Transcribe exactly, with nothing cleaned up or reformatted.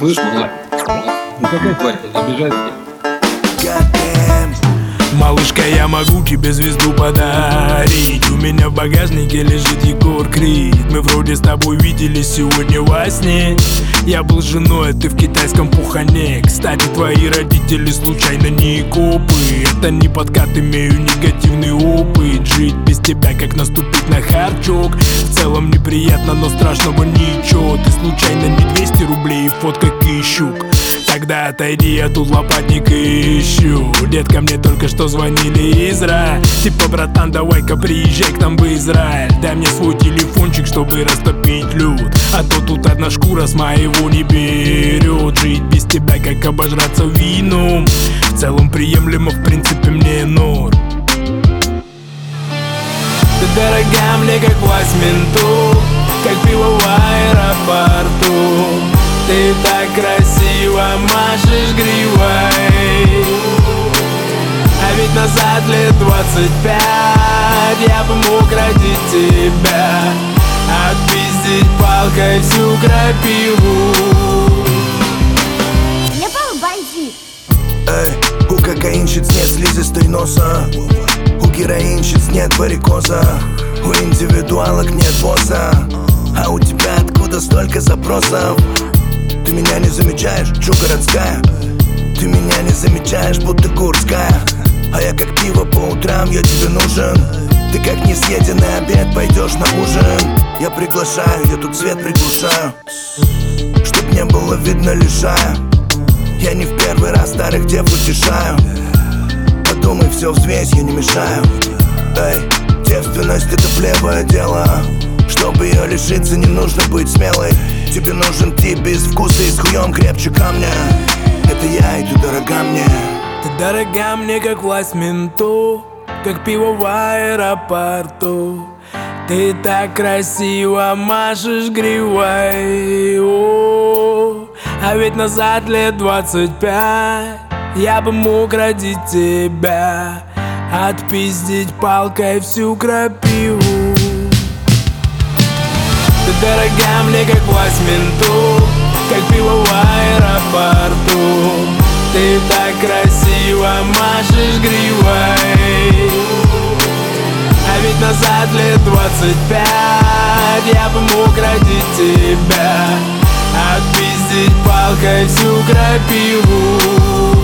слышь, малая? Ну какая тварь забежать? Малышка, я могу тебе звезду подарить. У меня в багажнике лежит Егор Крид. Мы вроде с тобой виделись сегодня во сне. Я был женой, а ты в китайском пухане. Кстати, твои родители случайно не копы. Это не подкат, имею негативный опыт. Жить без тебя, как наступить на харчок. В целом неприятно, но страшного ничего. Ты случайно не двести рублей и фотка Кищук? Тогда отойди, я тут лопатник ищу. Детка, мне только что звонили из рая. Типа, братан, давай-ка приезжай к нам в Израиль. Дай мне свой телефончик, чтобы растопить лед. А то тут одна шкура с моего не берет. Жить без тебя, как обожраться вином. В целом приемлемо, в принципе, мне норм. Ты дорога мне, как власть ментов, как пиво в аэропорту. Ты так красиво машешь гривой. А ведь назад лет двадцать пять я бы мог родить тебя, отпиздить палкой всю крапиву. Не был бандит. Эй, у кокаинщиц нет слизистой носа, у героинщиц нет варикоза, у индивидуалок нет босса. А у тебя откуда столько запросов? Ты меня не замечаешь, чё городская? Ты меня не замечаешь, будто курская. А я как пиво по утрам, я тебе нужен. Ты как несъеденный обед, пойдешь на ужин. Я приглашаю, я тут свет приглушаю, чтоб не было видно лишая. Я не в первый раз старых дев утешаю. Подумай, все взвесь, я не мешаю. Эй, девственность это плевое дело. Чтобы ее лишиться, не нужно быть смелой. Тебе нужен тип без вкуса и с хуем крепче камня. Это я, и ты дорога мне. Ты дорога мне, как власть менту, как пиво в аэропорту. Ты так красиво машешь гривой. О, а ведь назад лет двадцать пять я бы мог родить тебя, отпиздить палкой всю крапиву. Ты дорога мне, как власть менту, как пиво в аэропорту. Ты так красиво машешь гривой. А ведь назад лет двадцать пять я бы мог родить тебя, отпиздить палкой всю крапиву.